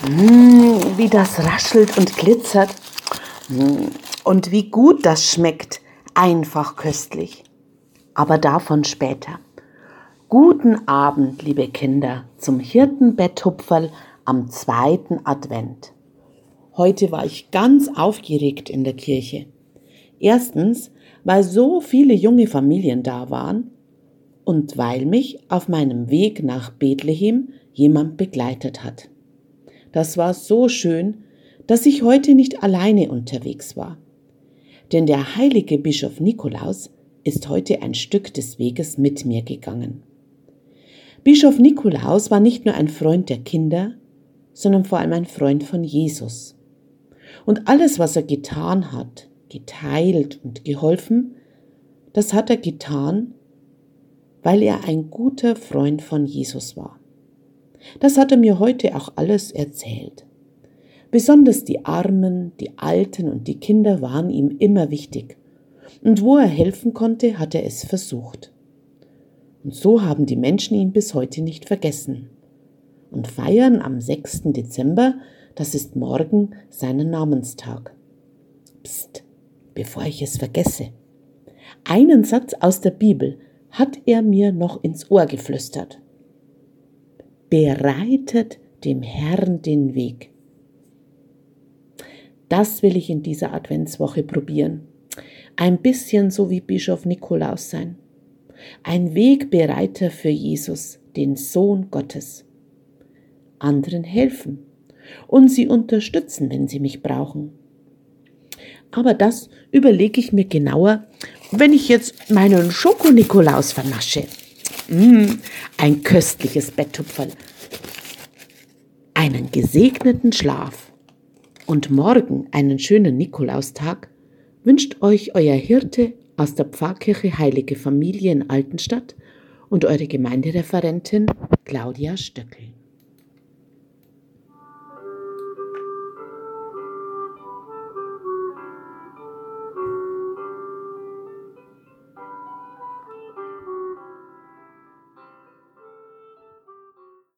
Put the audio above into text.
Wie das raschelt und glitzert. Und wie gut das schmeckt. Einfach köstlich. Aber davon später. Guten Abend, liebe Kinder, zum Hirtenbetthupferl am 2. Advent. Heute war ich ganz aufgeregt in der Kirche. Erstens, weil so viele junge Familien da waren und weil mich auf meinem Weg nach Bethlehem jemand begleitet hat. Das war so schön, dass ich heute nicht alleine unterwegs war. Denn der heilige Bischof Nikolaus ist heute ein Stück des Weges mit mir gegangen. Bischof Nikolaus war nicht nur ein Freund der Kinder, sondern vor allem ein Freund von Jesus. Und alles, was er getan hat, geteilt und geholfen, das hat er getan, weil er ein guter Freund von Jesus war. Das hat er mir heute auch alles erzählt. Besonders die Armen, die Alten und die Kinder waren ihm immer wichtig. Und wo er helfen konnte, hat er es versucht. Und so haben die Menschen ihn bis heute nicht vergessen und feiern am 6. Dezember, das ist morgen, seinen Namenstag. Psst, bevor ich es vergesse. Einen Satz aus der Bibel hat er mir noch ins Ohr geflüstert. Bereitet dem Herrn den Weg. Das will ich in dieser Adventswoche probieren. Ein bisschen so wie Bischof Nikolaus sein. Ein Wegbereiter für Jesus, den Sohn Gottes. Anderen helfen und sie unterstützen, wenn sie mich brauchen. Aber das überlege ich mir genauer, wenn ich jetzt meinen Schoko-Nikolaus vernasche. Ein köstliches Betthupferl. Einen gesegneten Schlaf und morgen einen schönen Nikolaustag wünscht euch euer Hirte aus der Pfarrkirche Heilige Familie in Altenstadt und eure Gemeindereferentin Claudia Stöckel.